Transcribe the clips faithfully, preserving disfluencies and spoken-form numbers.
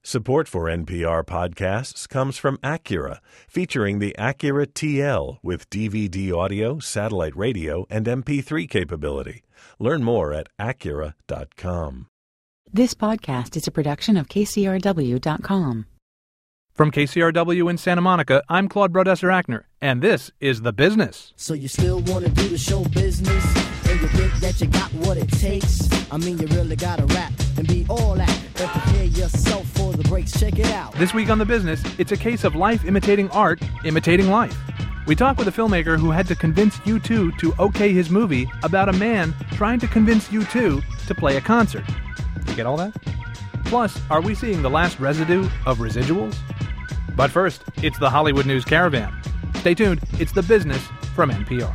Support for N P R podcasts comes from Acura, featuring the Acura T L with D V D audio, satellite radio, and M P three capability. Learn more at Acura dot com. This podcast is a production of K C R W dot com. From K C R W in Santa Monica, I'm Claude Brodesser-Achner, and this is The Business. So you still want to do the show business? And you think that you got what it takes? I mean, you really got to rap and be all that and prepare yourself for the breaks. Check it out. This week on The Business, it's a case of life imitating art, imitating life. We talk with a filmmaker who had to convince U two to okay his movie about a man trying to convince U two to play a concert. You get all that? Plus, are we seeing the last residue of residuals? But first, it's the Hollywood News Caravan. Stay tuned, it's The Business from N P R.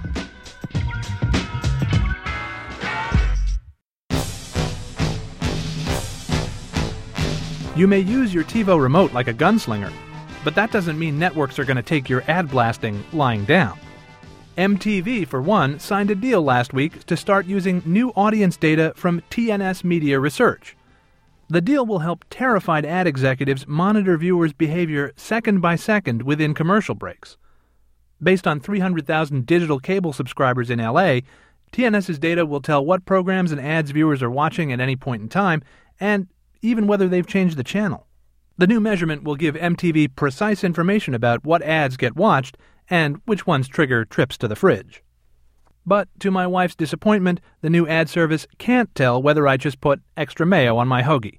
You may use your TiVo remote like a gunslinger, but that doesn't mean networks are going to take your ad blasting lying down. M T V, for one, signed a deal last week to start using new audience data from T N S Media Research. The deal will help terrified ad executives monitor viewers' behavior second by second within commercial breaks. Based on three hundred thousand digital cable subscribers in L A, TNS's data will tell what programs and ads viewers are watching at any point in time, and even whether they've changed the channel. The new measurement will give M T V precise information about what ads get watched and which ones trigger trips to the fridge. But to my wife's disappointment, the new ad service can't tell whether I just put extra mayo on my hoagie.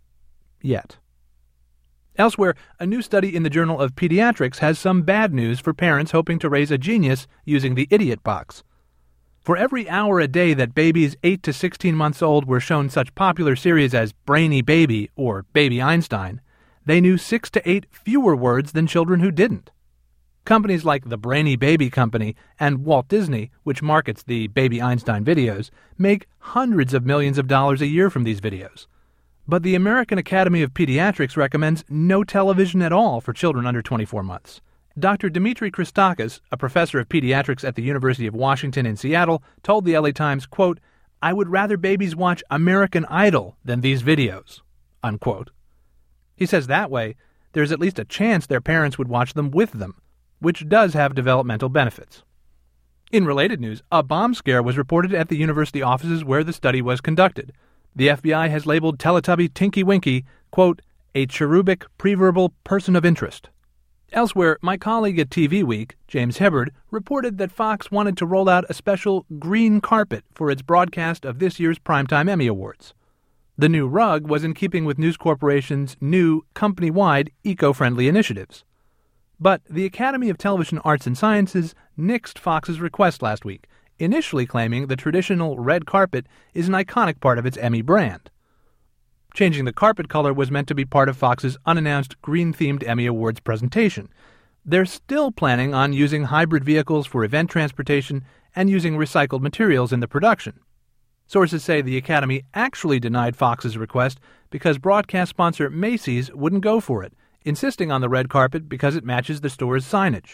Yet. Elsewhere, a new study in the Journal of Pediatrics has some bad news for parents hoping to raise a genius using the Idiot Box. For every hour a day that babies eight to sixteen months old were shown such popular series as Brainy Baby or Baby Einstein, they knew six to eight fewer words than children who didn't. Companies like the Brainy Baby Company and Walt Disney, which markets the Baby Einstein videos, make hundreds of millions of dollars a year from these videos. But the American Academy of Pediatrics recommends no television at all for children under twenty-four months. Doctor Dimitri Christakis, a professor of pediatrics at the University of Washington in Seattle, told the L A Times, quote, "I would rather babies watch American Idol than these videos," unquote. He says that way, there's at least a chance their parents would watch them with them, which does have developmental benefits. In related news, a bomb scare was reported at the university offices where the study was conducted. The F B I has labeled Teletubby Tinky Winky, quote, "a cherubic preverbal person of interest." Elsewhere, my colleague at T V Week, James Hibbard, reported that Fox wanted to roll out a special green carpet for its broadcast of this year's Primetime Emmy Awards. The new rug was in keeping with News Corporation's new, company-wide, eco-friendly initiatives. But the Academy of Television Arts and Sciences nixed Fox's request last week, initially claiming the traditional red carpet is an iconic part of its Emmy brand. Changing the carpet color was meant to be part of Fox's unannounced green-themed Emmy Awards presentation. They're still planning on using hybrid vehicles for event transportation and using recycled materials in the production. Sources say the Academy actually denied Fox's request because broadcast sponsor Macy's wouldn't go for it, insisting on the red carpet because it matches the store's signage.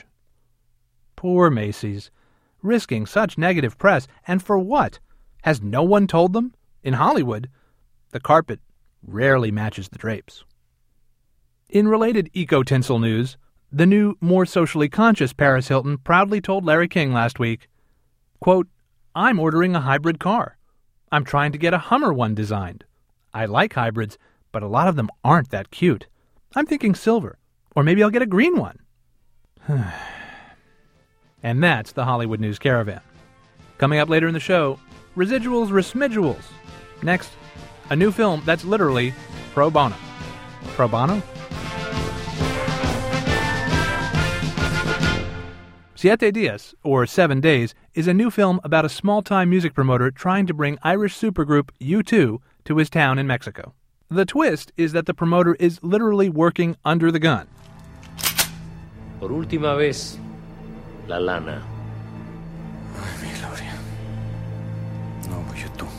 Poor Macy's. Risking such negative press, and for what? Has no one told them? In Hollywood, the carpet rarely matches the drapes. In related eco-tinsel news, the new, more socially conscious Paris Hilton proudly told Larry King last week, quote, "I'm ordering a hybrid car. I'm trying to get a Hummer one designed. I like hybrids, but a lot of them aren't that cute. I'm thinking silver, or maybe I'll get a green one." And that's the Hollywood News Caravan. Coming up later in the show, residuals resmiduals. Next, a new film that's literally pro bono. Pro bono? Siete Dias, or Seven Days, is a new film about a small-time music promoter trying to bring Irish supergroup U two to his town in Mexico. The twist is that the promoter is literally working under the gun. Por última vez, la lana. Ay, mi Gloria. No, pues yo tú.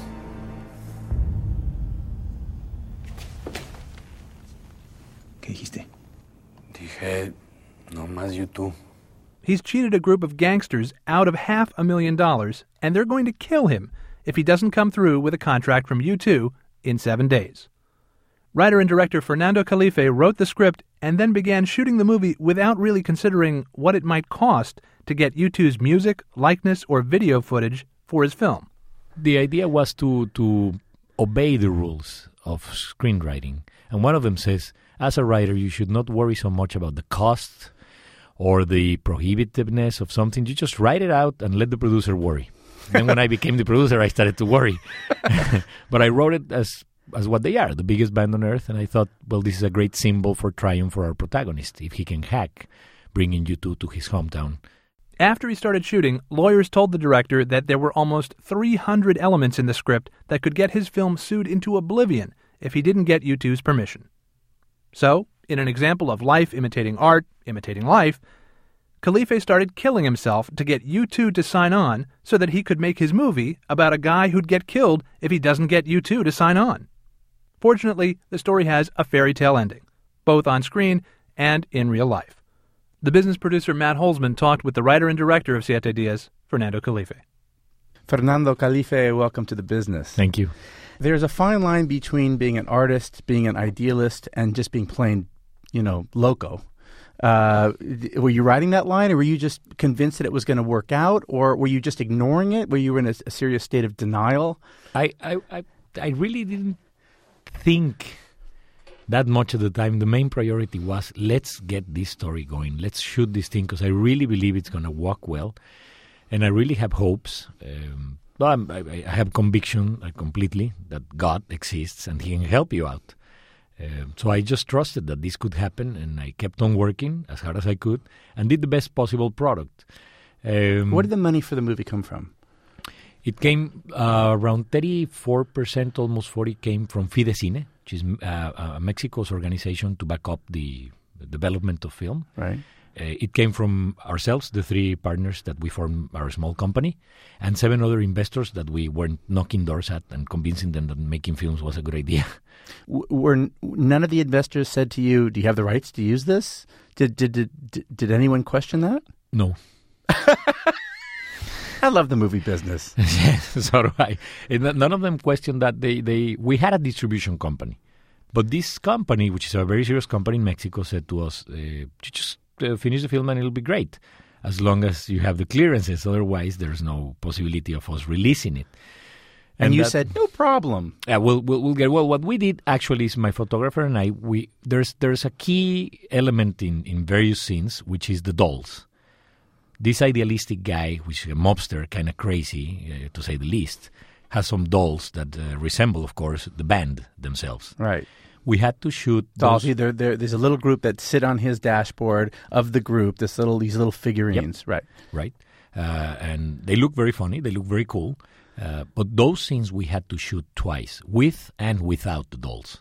¿Qué dijiste? Dije, no más you tú. He's cheated a group of gangsters out of half a million dollars, and they're going to kill him if he doesn't come through with a contract from U two in seven days. Writer and director Fernando Calife wrote the script and then began shooting the movie without really considering what it might cost to get U two's music, likeness, or video footage for his film. The idea was to, to obey the rules of screenwriting. And one of them says, as a writer, you should not worry so much about the cost or the prohibitiveness of something. You just write it out and let the producer worry. Then when I became the producer, I started to worry. But I wrote it as as what they are, the biggest band on earth, and I thought, well, this is a great symbol for triumph for our protagonist, if he can hack bringing U two to his hometown. After he started shooting, lawyers told the director that there were almost three hundred elements in the script that could get his film sued into oblivion if he didn't get U two's permission. So, in an example of life imitating art, imitating life, Calife started killing himself to get U two to sign on so that he could make his movie about a guy who'd get killed if he doesn't get U two to sign on. Fortunately, the story has a fairy tale ending, both on screen and in real life. The business producer Matt Holzman talked with the writer and director of Siete Dias, Fernando Calife. Fernando Calife, welcome to the business. Thank you. There's a fine line between being an artist, being an idealist, and just being plain, you know, loco. Uh, were you riding that line, or were you just convinced that it was going to work out, or were you just ignoring it? Were you in a, a serious state of denial? I, I, I, I really didn't think that much at the time. The main priority was, let's get this story going. Let's shoot this thing, because I really believe it's going to work well. And I really have hopes. Um, well, I'm, I, I have conviction uh, completely that God exists and He can help you out. Uh, so I just trusted that this could happen, and I kept on working as hard as I could and did the best possible product. Um, Where did the money for the movie come from? It came uh, around thirty-four percent, almost forty, came from Fidecine, which is uh, uh, Mexico's organization to back up the, the development of film. Right. Uh, it came from ourselves, the three partners that we formed our small company, and seven other investors that we weren't knocking doors at and convincing them that making films was a good idea. W- were none of the investors said to you, "Do you have the rights to use this"? Did did did, did anyone question that? No. I love the movie business. So do I. And none of them questioned that. They, they we had a distribution company, but this company, which is a very serious company in Mexico, said to us, uh, "You just uh, finish the film and it'll be great, as long as you have the clearances. Otherwise, there's no possibility of us releasing it." And, and you that, said, "No problem." Yeah, we'll, we'll we'll get. Well, what we did actually is my photographer and I. We there's there's a key element in, in various scenes, which is the dolls. This idealistic guy, which is a mobster, kind of crazy, uh, to say the least, has some dolls that uh, resemble, of course, the band themselves. Right. We had to shoot dolls. those. There, there, there's a little group that sit on his dashboard of the group. This little, these little figurines. Yep. Right. Right. Uh, and they look very funny. They look very cool. Uh, but those scenes we had to shoot twice, with and without the dolls.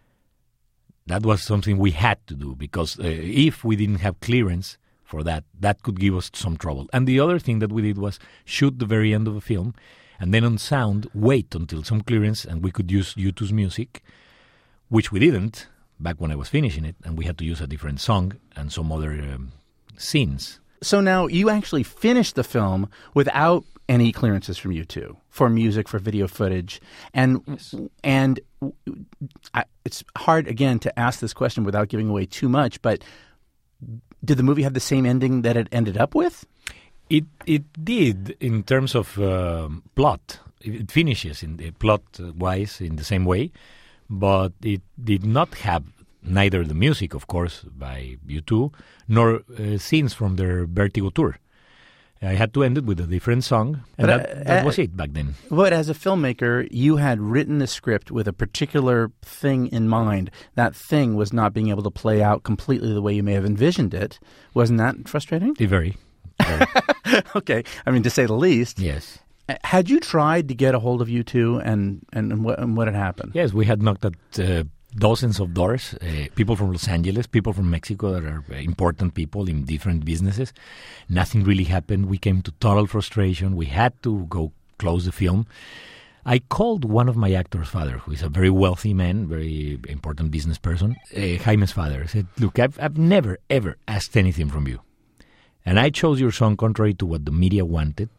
That was something we had to do, because uh, if we didn't have clearance for that, that could give us some trouble. And the other thing that we did was shoot the very end of the film, and then on sound, wait until some clearance, and we could use U two's music, which we didn't back when I was finishing it, and we had to use a different song and some other um, scenes. So now you actually finished the film without any clearances from U two for music, for video footage, and yes. and I, it's hard again to ask this question without giving away too much, but did the movie have the same ending that it ended up with? It it did in terms of uh, plot. It finishes in the plot wise in the same way, but it did not have neither the music, of course, by U two, nor uh, scenes from their Vertigo tour. I had to end it with a different song, and but, that, uh, that uh, was it back then. But as a filmmaker, you had written the script with a particular thing in mind. That thing was not being able to play out completely the way you may have envisioned it. Wasn't that frustrating? Very. very. Okay. I mean, to say the least. Yes. Had you tried to get a hold of U two, and, and, and, what, and what had happened? Yes, we had knocked at uh, dozens of doors, uh, people from Los Angeles, people from Mexico that are important people in different businesses. Nothing really happened. We came to total frustration. We had to go close the film. I called one of my actor's father, who is a very wealthy man, very important business person, uh, Jaime's father. I said, look, I've, I've never, ever asked anything from you. And I chose your song contrary to what the media wanted,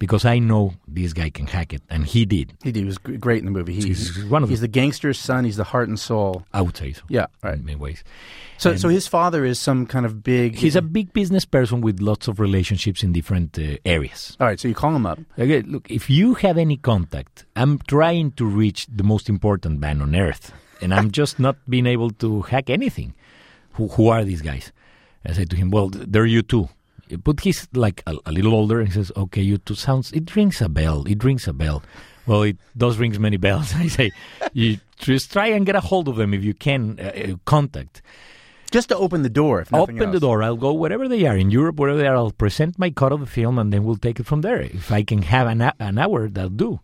because I know this guy can hack it, and he did. He did. He was g- great in the movie. He, He's one of he's the- the gangster's son. He's the heart and soul. I would say so. Yeah, right. In many ways. So, And so his father is some kind of big. he's a big business person with lots of relationships in different uh, areas. All right, so you call him up. Okay, look, if you have any contact, I'm trying to reach the most important man on earth, and I'm just not being able to hack anything. Who, who are these guys? I said to him, well, they're you two. But he's like a, a little older, and he says, okay, you two sounds, it rings a bell, it rings a bell. Well, it does rings many bells. I say, you just try and get a hold of them if you can, uh, contact. Just to open the door, if nothing Open else. the door. I'll go wherever they are, in Europe, wherever they are. I'll present my cut of the film, and then we'll take it from there. If I can have an, a- an hour, that'll do.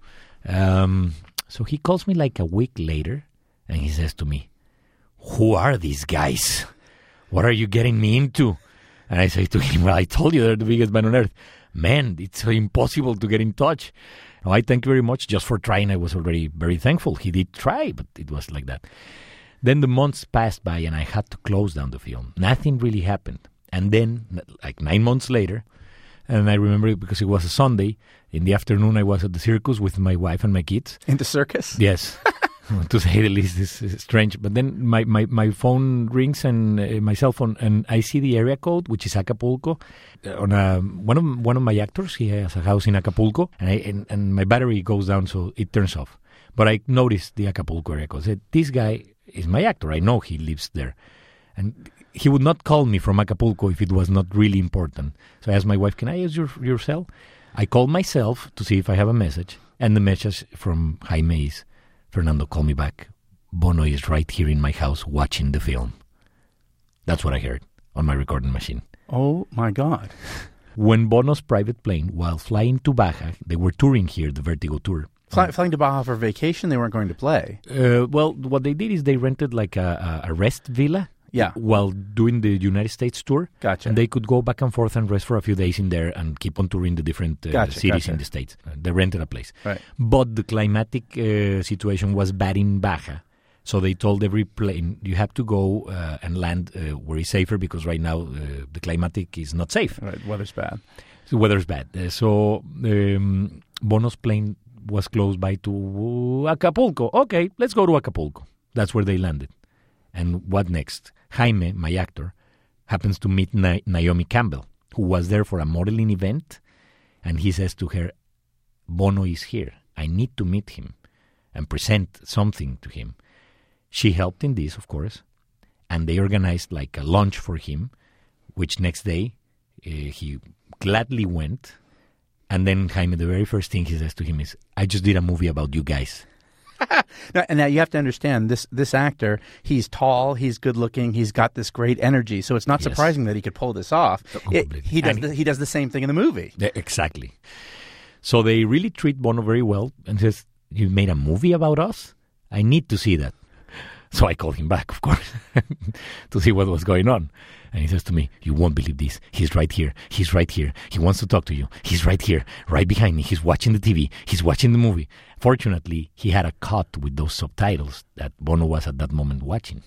Um, so he calls me like a week later, and he says to me, who are these guys? What are you getting me into? And I say to him, well, I told you they're the biggest man on earth. Man, it's impossible to get in touch. Oh, I thank you very much just for trying. I was already very thankful. He did try, but it was like that. Then the months passed by, and I had to close down the film. Nothing really happened. And then, like nine months later, and I remember it because it was a Sunday, in the afternoon I was at the circus with my wife and my kids. In the circus? Yes. To say the least, it's, it's strange. But then my, my, my phone rings, and uh, my cell phone, and I see the area code, which is Acapulco. Uh, on a, one of one of my actors, he has a house in Acapulco, and, I, and, and my battery goes down, so it turns off. But I noticed the Acapulco area code. I said, this guy is my actor. I know he lives there. And he would not call me from Acapulco if it was not really important. So I asked my wife, can I use your, your cell? I called myself to see if I have a message. And the message from Jaime is, Fernando, call me back. Bono is right here in my house watching the film. That's what I heard on my recording machine. Oh, my God. When Bono's private plane, while flying to Baja, they were touring here, the Vertigo Tour. Fly, flying to Baja for vacation, they weren't going to play. Uh, well, what they did is they rented like a, a, a rest villa. Yeah. While doing the United States tour. Gotcha. And they could go back and forth and rest for a few days in there and keep on touring the different uh, Gotcha, cities gotcha. in the States. Uh, they rented a place. Right. But the climatic uh, situation was bad in Baja. So they told every plane, you have to go uh, and land uh, where it's safer, because right now uh, the climatic is not safe. Right, weather's bad. The weather's bad. Uh, so um, Bono's plane was close by to Acapulco. Okay, let's go to Acapulco. That's where they landed. And what next? Jaime, my actor, happens to meet Na- Naomi Campbell, who was there for a modeling event, and he says to her, Bono is here. I need to meet him and present something to him. She helped in this, of course, and they organized like a lunch for him, which next day uh, he gladly went. And then Jaime, the very first thing he says to him is, I just did a movie about you guys. Now, and now you have to understand, this this actor, he's tall, he's good looking, he's got this great energy, so it's not Yes. surprising that he could pull this off. It, completely. he does And the, he does the same thing in the movie. Yeah, exactly. So they really treat Bono very well, and says, you made a movie about us? I need to see that. So I called him back, of course, to see what was going on. And he says to me, you won't believe this. He's right here. He's right here. He wants to talk to you. He's right here, right behind me. He's watching the T V. He's watching the movie. Fortunately, he had a cut with those subtitles that Bono was at that moment watching.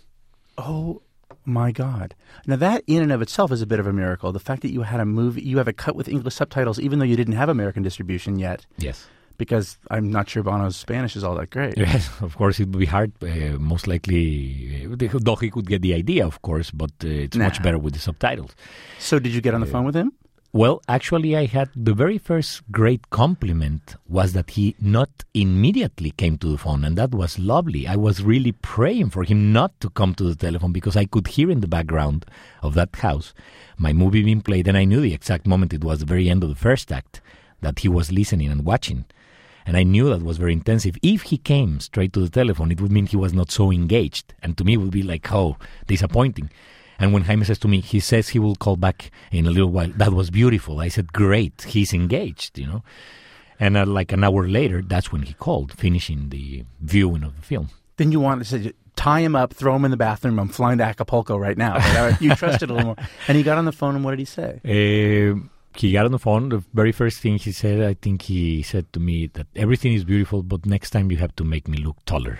Oh, my God. Now, that in and of itself is a bit of a miracle. The fact that you had a movie, you have a cut with English subtitles, even though you didn't have American distribution yet. Yes. Because I'm not sure Bono's Spanish is all that great. Yes, of course, it would be hard. Uh, most likely, uh, though he could get the idea, of course, but uh, it's Nah. much better with the subtitles. So did you get on the phone with him? Well, actually, I had the very first great compliment was that he not immediately came to the phone, and that was lovely. I was really praying for him not to come to the telephone, because I could hear in the background of that house my movie being played, and I knew the exact moment. It was the very end of the first act that he was listening and watching. And I knew that was very intensive. If he came straight to the telephone, it would mean he was not so engaged. And to me, it would be like, oh, disappointing. And when Jaime says to me, he says he will call back in a little while, that was beautiful. I said, great, he's engaged, you know. And uh, like an hour later, that's when he called, finishing the viewing of the film. Then you wanted to say, tie him up, throw him in the bathroom. I'm flying to Acapulco right now. But you trusted a little more. And he got on the phone, and what did he say? Uh, he got on the phone. The very first thing he said, I think he said to me that everything is beautiful, but next time you have to make me look taller.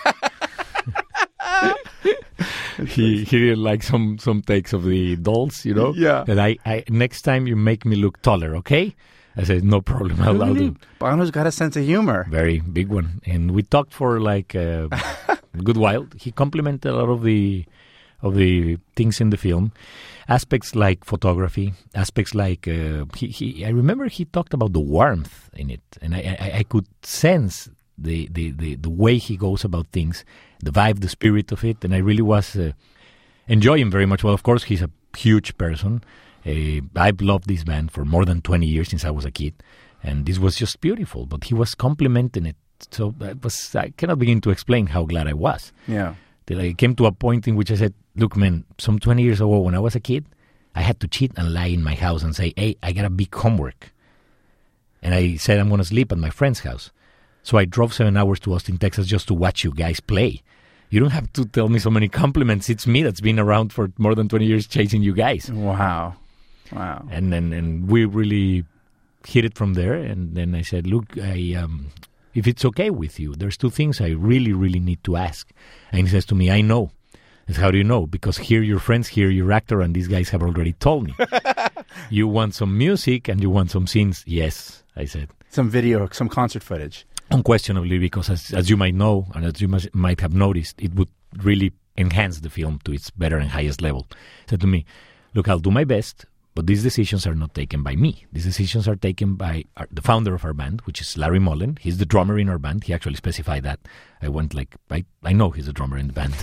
he he didn't like some, some takes of the dolls, you know. Yeah. That I, I next time you make me look taller, okay? I said, no problem, I'll, I'll do. Bono's got a sense of humor. Very big one. And we talked for like uh, a good while. He complimented a lot of the of the things in the film. Aspects like photography, aspects like, uh, he, he, I remember he talked about the warmth in it. And I, I, I could sense the, the, the, the way he goes about things, the vibe, the spirit of it. And I really was uh, enjoying very much. Well, of course, he's a huge person. Uh, I've loved this band for more than twenty years since I was a kid, and this was just beautiful. But he was complimenting it, so I, was, I cannot begin to explain how glad I was. Yeah. That I came to a point in which I said, look, man, some twenty years ago when I was a kid, I had to cheat and lie in my house and say, hey, I got a big homework. And I said I'm going to sleep at my friend's house. So I drove seven hours to Austin, Texas just to watch you guys play. You don't have to tell me so many compliments. It's me that's been around for more than twenty years chasing you guys. Wow. Wow. And and, and we really hit it from there. And then I said, look, I um, if it's okay with you, there's two things I really, really need to ask. And he says to me, I know. I said, how do you know? Because here your friends, here your actor, and these guys have already told me. You want some music and you want some scenes? Yes, I said. Some video, some concert footage. Unquestionably, because as, as you might know, and as you must, might have noticed, it would really enhance the film to its better and highest level. He said to me, look, I'll do my best, but these decisions are not taken by me. These decisions are taken by our, the founder of our band, which is Larry Mullen. He's the drummer in our band. He actually specified that. I went like, I, I know he's a drummer in the band.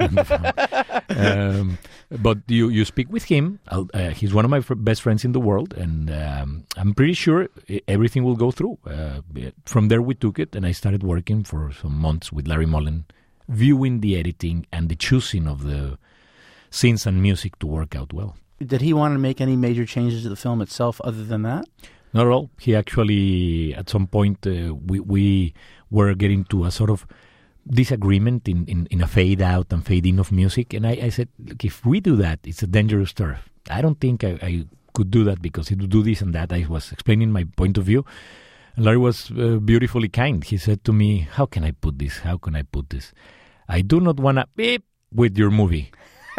um, but you, you speak with him. I'll, uh, he's one of my f- best friends in the world, and um, I'm pretty sure everything will go through. Uh, from there we took it, and I started working for some months with Larry Mullen, viewing the editing and the choosing of the scenes and music to work out well. Did he want to make any major changes to the film itself other than that? Not at all. He actually, at some point, uh, we, we were getting to a sort of disagreement in, in, in a fade out and fade in of music. And I, I said, look, if we do that, it's a dangerous turf. I don't think I, I could do that because he would do this and that. I was explaining my point of view. And Larry was uh, beautifully kind. He said to me, how can I put this? How can I put this? I do not want to beep with your movie.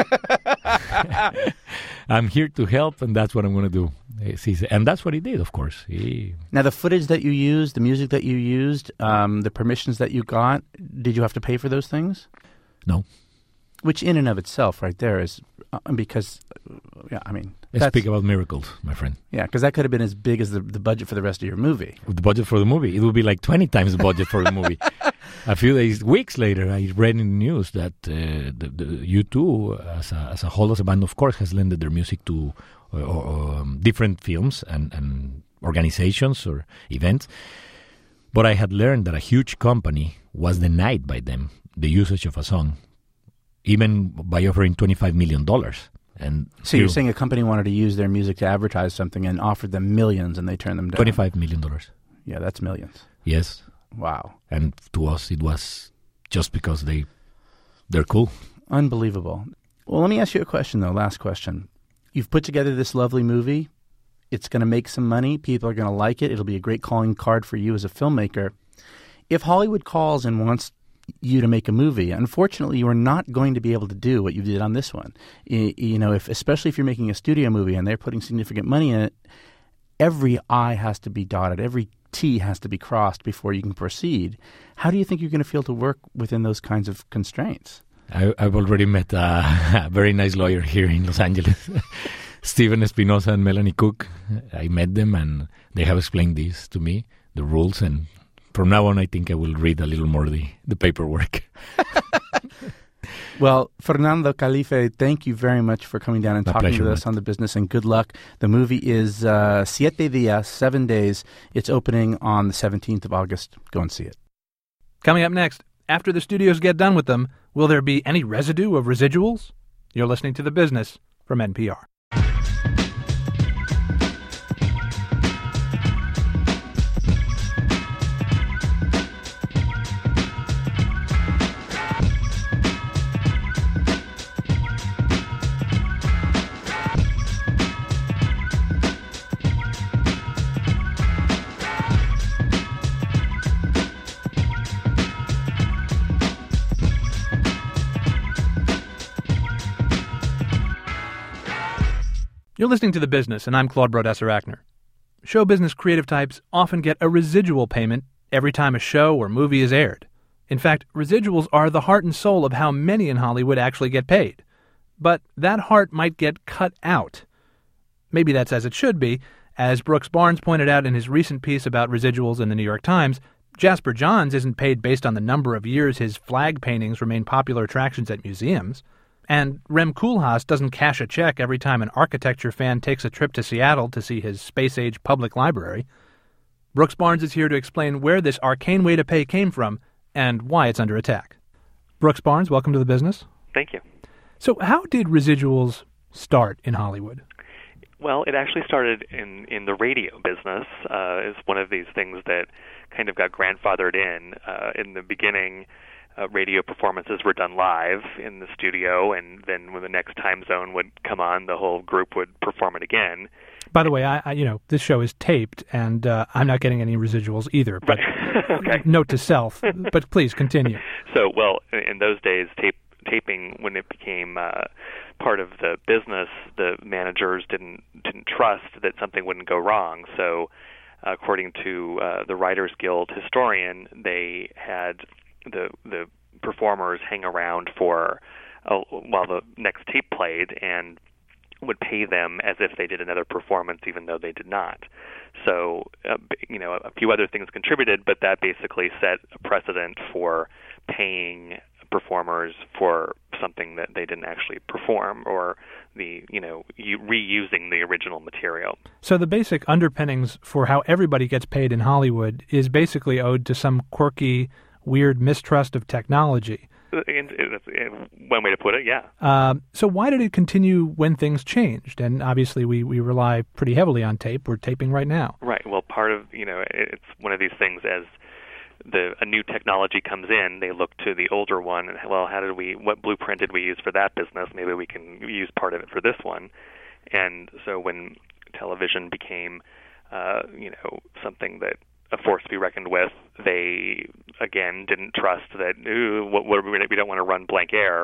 I'm here to help, and that's what I'm going to do. And that's what he did, of course. He... Now, the footage that you used, the music that you used, um, the permissions that you got, did you have to pay for those things? No. Which in and of itself right there is, uh, because, uh, yeah, I mean... Let's speak about miracles, my friend. Yeah, because that could have been as big as the, the budget for the rest of your movie. The budget for the movie. It would be like twenty times the budget for the movie. A few days, weeks later, I read in the news that uh, the, the U two, as a, as a whole, as a band, of course, has lended their music to uh, um, different films and, and organizations or events. But I had learned that a huge company was denied by them the usage of a song, even by offering twenty-five million dollars. And so you're saying a company wanted to use their music to advertise something and offered them millions, and they turned them down? twenty-five million dollars. Yeah, that's millions. Yes. Wow. And to us, it was just because they, they're cool. Unbelievable. Well, let me ask you a question, though. Last question. You've put together this lovely movie. It's going to make some money. People are going to like it. It'll be a great calling card for you as a filmmaker. If Hollywood calls and wants you to make a movie, unfortunately, you are not going to be able to do what you did on this one. You, you know, if especially if you're making a studio movie and they're putting significant money in it, every I has to be dotted, every T has to be crossed before you can proceed. How do you think you're going to feel to work within those kinds of constraints? I, I've already met a, a very nice lawyer here in Los Angeles, Steven Espinosa and Melanie Cook. I met them and they have explained this to me, the rules, and from now on I think I will read a little more the, the paperwork. Well, Fernando Calife, thank you very much for coming down and My talking pleasure, with us Matt. on The Business, and good luck. The movie is uh, Siete Días, seven days. It's opening on the seventeenth of August. Go and see it. Coming up next, after the studios get done with them, will there be any residue of residuals? You're listening to The Business from N P R. You're listening to The Business, and I'm Claude Brodesser-Achner. show business creative types often get a residual payment every time a show or movie is aired. In fact, residuals are the heart and soul of how many in Hollywood actually get paid. But that heart might get cut out. Maybe that's as it should be. As Brooks Barnes pointed out in his recent piece about residuals in the New York Times, Jasper Johns isn't paid based on the number of years his flag paintings remain popular attractions at museums. And Rem Koolhaas doesn't cash a check every time an architecture fan takes a trip to Seattle to see his space-age public library. Brooks Barnes is here to explain where this arcane way to pay came from and why it's under attack. Brooks Barnes, welcome to the business. Thank you. So how did residuals start in Hollywood? Well, it actually started in, in the radio business. Uh, it's one of these things that kind of got grandfathered in. Uh, in the beginning, uh, radio performances were done live in the studio, and then when the next time zone would come on, the whole group would perform it again. By the way, I, I you know this show is taped, and uh, I'm not getting any residuals either. But right. Okay. Note to self. But please continue. So, well, in those days, tape taping, when it became uh, part of the business, the managers didn't didn't trust that something wouldn't go wrong. So, uh, according to uh, the Writers Guild historian, they had the the performers hang around for uh, while the next tape played, and would pay them as if they did another performance, even though they did not. So, uh, you know, a few other things contributed, but that basically set a precedent for paying performers for something that they didn't actually perform, or the, you know, you, reusing the original material. So the basic underpinnings for how everybody gets paid in Hollywood is basically owed to some quirky, weird mistrust of technology. In, in, in one way to put it, yeah. Uh, so why did it continue when things changed? And obviously we, we rely pretty heavily on tape. We're taping right now. Right. Well, part of, you know, it's one of these things as the a new technology comes in, they look to the older one and, well, how did we, what blueprint did we use for that business? Maybe we can use part of it for this one. And so when television became, uh, you know, something that a force to be reckoned with, they, again, didn't trust that, ooh, what, what, we don't want to run blank air,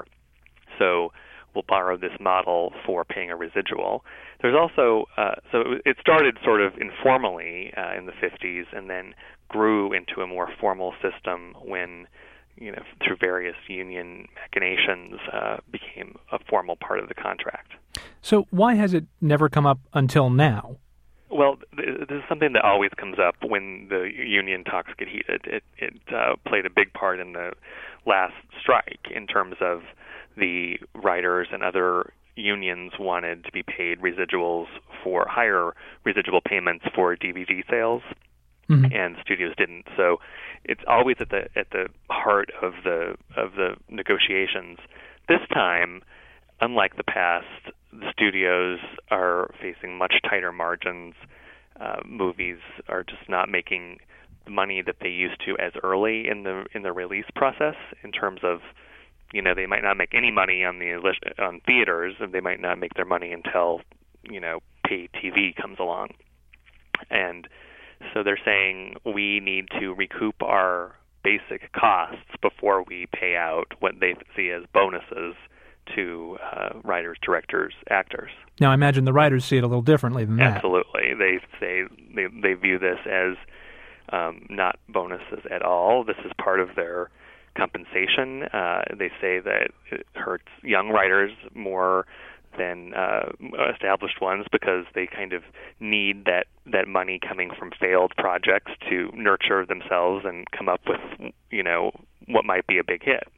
so we'll borrow this model for paying a residual. There's also, uh, so it started sort of informally uh, in the fifties and then grew into a more formal system when, you know, through various union machinations, uh, became a formal part of the contract. So why has it never come up until now? Well, this is something that always comes up when the union talks get heated. It, it uh, played a big part in the last strike in terms of the writers and other unions wanted to be paid residuals for higher residual payments for D V D sales, mm-hmm. and studios didn't. So it's always at the at the heart of the of the negotiations. This time, unlike the past, the studios are facing much tighter margins. Uh, movies are just not making the money that they used to as early in the in the release process. In terms of, you know, they might not make any money on the on theaters, and they might not make their money until, you know, pay T V comes along. And so they're saying we need to recoup our basic costs before we pay out what they see as bonuses to uh, writers, directors, actors. Now, I imagine the writers see it a little differently than that. Absolutely. They say they, they view this as um, not bonuses at all. This is part of their compensation. Uh, they say that it hurts young writers more than uh, established ones because they kind of need that, that money coming from failed projects to nurture themselves and come up with, you know, what might be a big hit.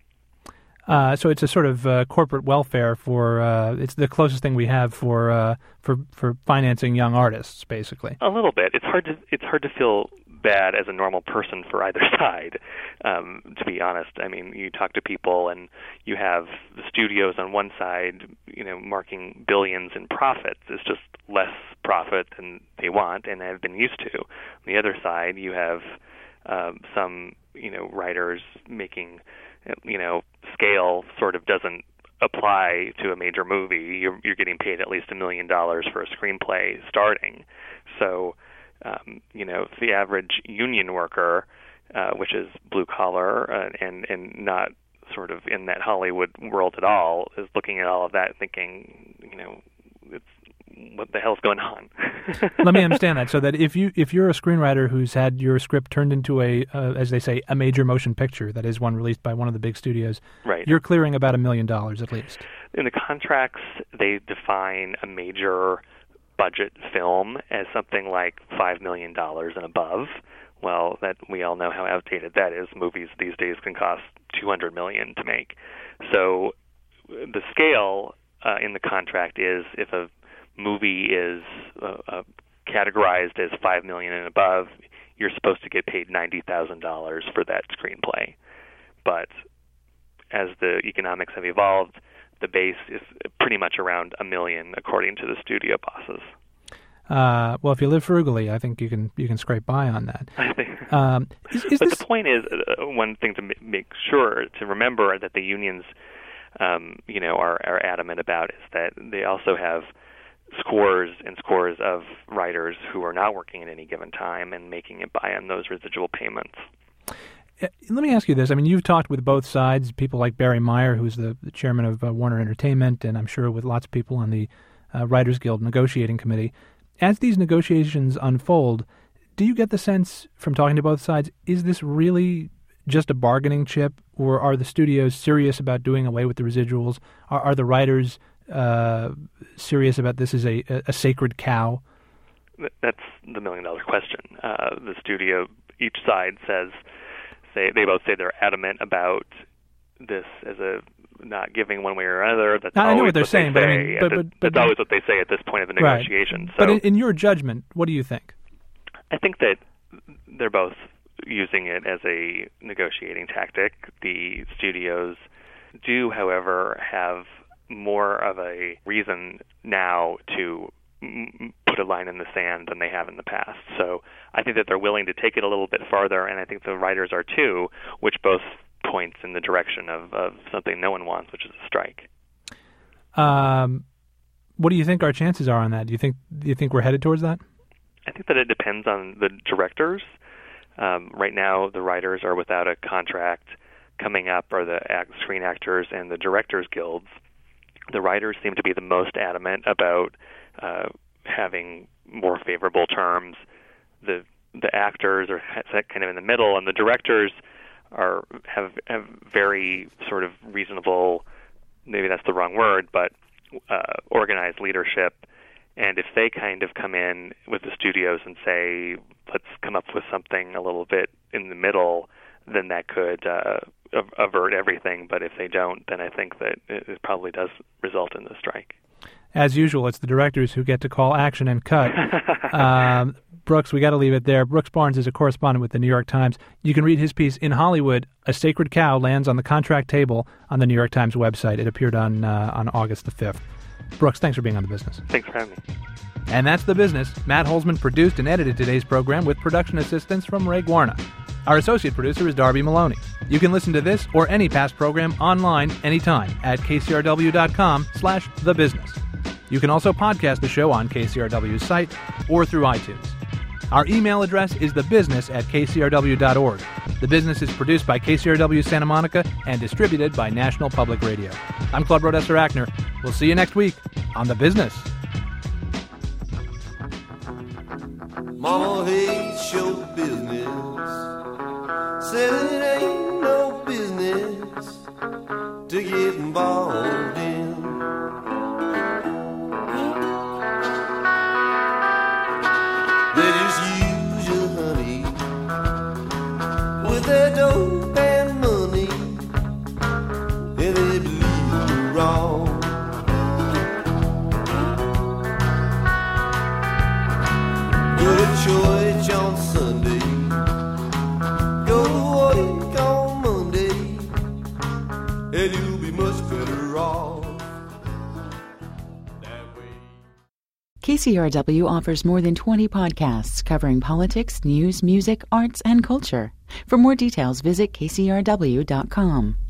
Uh, so it's a sort of uh, corporate welfare for, uh, it's the closest thing we have for, uh, for for financing young artists, basically. A little bit. It's hard to it's hard to feel bad as a normal person for either side, um, to be honest. I mean, you talk to people and you have the studios on one side, you know, marking billions in profits. It's just less profit than they want and have been used to. On the other side, you have um, some, you know, writers making, you know, scale sort of doesn't apply to a major movie. You're, you're getting paid at least a million dollars for a screenplay starting. So, um, you know, the average union worker, uh, which is blue collar uh, and, and not sort of in that Hollywood world at all, is looking at all of that thinking, you know, it's what the hell's going on? Let me understand that. So that if you if you're a screenwriter who's had your script turned into a, uh, as they say, a major motion picture, that is one released by one of the big studios, right. you're clearing about a million dollars at least. In the contracts, they define a major budget film as something like five million dollars and above. Well, that we all know how outdated that is. Movies these days can cost two hundred million dollars to make. So the scale uh, in the contract is if a movie is uh, uh, categorized as five million dollars and above, you're supposed to get paid ninety thousand dollars for that screenplay. But as the economics have evolved, the base is pretty much around a million, according to the studio bosses. Uh, well, if you live frugally, I think you can you can scrape by on that. I think. Um, is, is but this... the point is, uh, one thing to m- make sure to remember that the unions, um, you know, are, are adamant about is that they also have scores and scores of writers who are not working at any given time and making it by on those residual payments. Let me ask you this. I mean, you've talked with both sides, people like Barry Meyer, who's the, the chairman of uh, Warner Entertainment, and I'm sure with lots of people on the uh, Writers Guild negotiating committee. As these negotiations unfold, do you get the sense from talking to both sides, is this really just a bargaining chip, or are the studios serious about doing away with the residuals? Are, are the writers uh, serious about this as a, a sacred cow? That's the million-dollar question. Uh, the studio, each side says, say they both say they're adamant about this as a not giving one way or another. That's I always know what they're what saying, they but say. I mean, but, but, but, that's always what they say at this point of the negotiation. Right. So, but in, in your judgment, what do you think? I think that they're both using it as a negotiating tactic. The studios do, however, have more of a reason now to m- put a line in the sand than they have in the past. So I think that they're willing to take it a little bit farther, and I think the writers are too, which both points in the direction of, of something no one wants, which is a strike. Um, what do you think our chances are on that? Do you think do you think we're headed towards that? I think that it depends on the directors. Um, right now, the writers are without a contract. Coming up are the act, screen actors and the directors guilds. The writers seem to be the most adamant about uh, having more favorable terms. The the actors are kind of in the middle, and the directors are have have very sort of reasonable, maybe that's the wrong word, but uh, organized leadership. And if they kind of come in with the studios and say, let's come up with something a little bit in the middle, then that could uh, avert everything. But if they don't, then I think that it probably does result in the strike. As usual, it's the directors who get to call action and cut. um, Brooks, we got to leave it there. Brooks Barnes is a correspondent with the New York Times. You can read his piece, In Hollywood, A Sacred Cow Lands on the Contract Table, on the New York Times website. It appeared on uh, on August the fifth. Brooks, thanks for being on The Business. Thanks for having me. And that's The Business. Matt Holzman produced and edited today's program with production assistance from Ray Guarna. Our associate producer is Darby Maloney. You can listen to this or any past program online anytime at kcrw.com slash The Business. You can also podcast the show on K C R W's site or through iTunes. Our email address is thebusiness at k c r w dot org. The Business is produced by K C R W Santa Monica and distributed by National Public Radio. I'm Claude Brodesser-Achner. We'll see you next week on The Business. Mama hates show business. Said it ain't no business to get involved in. They just use you, honey, with their dope and money, and they believe you're wrong. Go to church on Sunday, go to work on Monday, and you'll be much better off. K C R W offers more than twenty podcasts covering politics, news, music, arts, and culture. For more details, visit k c r w dot com.